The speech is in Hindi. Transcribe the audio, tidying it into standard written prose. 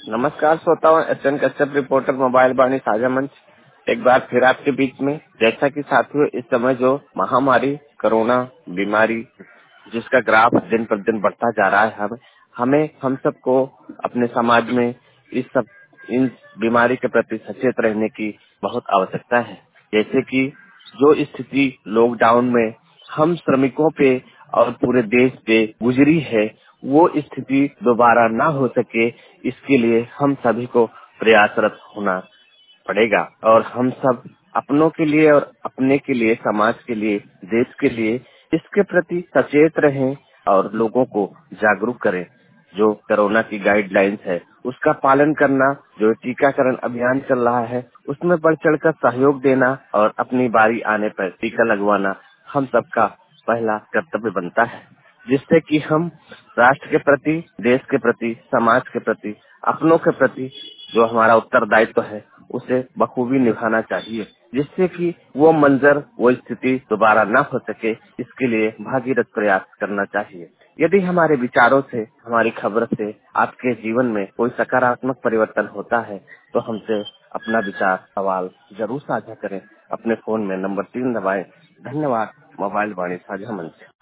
नमस्कार श्रोताओं, SN Kashyap reporter mobile Vani साझा मंच एक बार फिर आपके बीच में। जैसा कि साथियों, इस समय जो महामारी कोरोना बीमारी जिसका ग्राफ दिन पर दिन बढ़ता जा रहा है, हम सबको अपने समाज में इन बीमारी के प्रति सचेत रहने की बहुत आवश्यकता है। जैसे कि जो स्थिति लॉकडाउन में हम श्रमिकों पे और पूरे देश पे गुजरी है, वो स्थिति दोबारा ना हो सके, इसके लिए हम सभी को प्रयासरत होना पड़ेगा। और हम सब अपनों के लिए और अपने के लिए, समाज के लिए, देश के लिए इसके प्रति सचेत रहें और लोगों को जागरूक करें। जो कोरोना की गाइडलाइंस है उसका पालन करना, जो टीकाकरण अभियान चल रहा है उसमें बढ़ चढ़कर सहयोग देना और अपनी बारी आने पर टीका लगवाना हम सबका पहला कर्तव्य बनता है, जिससे कि हम राष्ट्र के प्रति, देश के प्रति, समाज के प्रति, अपनों के प्रति जो हमारा उत्तरदायित्व है उसे बखूबी निभाना चाहिए, जिससे कि वो मंजर, वो स्थिति दोबारा न हो सके। इसके लिए भागीरथ प्रयास करना चाहिए। यदि हमारे विचारों से, हमारी खबर से आपके जीवन में कोई सकारात्मक परिवर्तन होता है तो हमसे अपना विचार, सवाल जरूर साझा करें। अपने फोन में नंबर 3 दबाएं। धन्यवाद। मोबाइल वाणी साझा मंच।